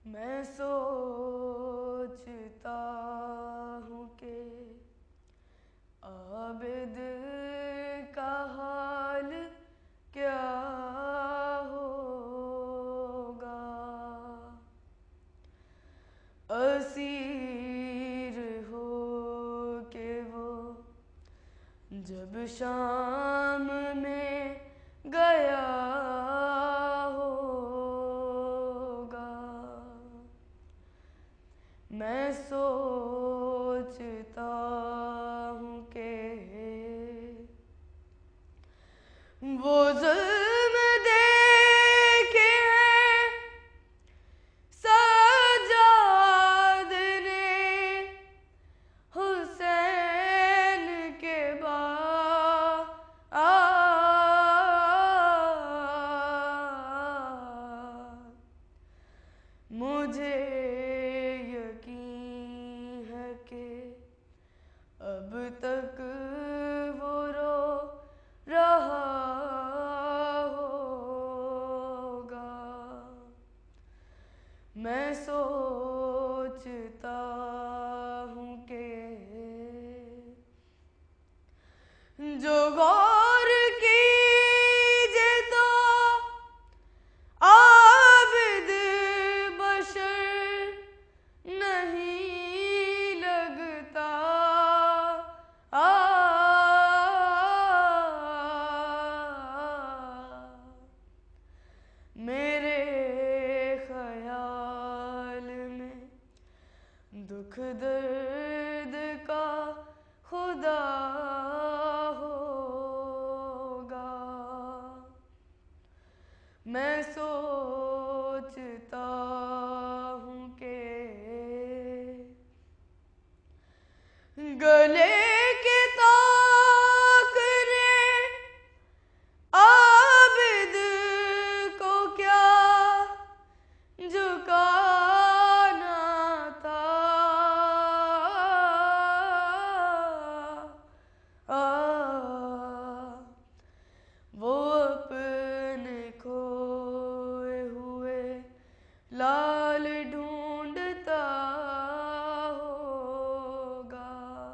मैं सोचता हूँ कि आबिद का हाल क्या होगा। असीर हो के वो जब शाम में गया होगा। मैं सोचता हूँ कि वो जुल्म देखे सज्जाद ने हुसैन के बाद। मुझे यकीन है कि अब तक वो रो रहा होगा। मैं सोचता हूँ कि जो गौर कीजे तो आबिद बशर नहीं लगता। मेरे ख्याल में दुख दर्द का खुदा होगा। मैं सोचता हूँ कि गले के ताकने आबिद को क्या झुकाना था। वो अपने खोए हुए लाल ढूंढता होगा।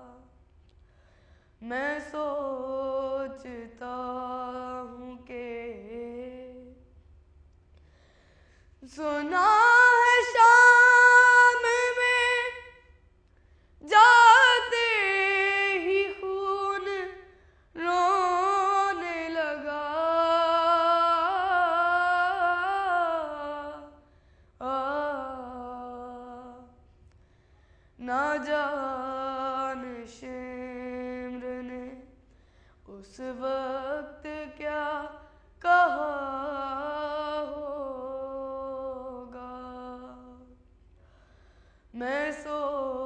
मैं सोचता हूँ कि सुना है शाम में जाते ही खून रोने लगा। ना जाने शिम्र ने उस वक्त क्या कहा होगा। मैं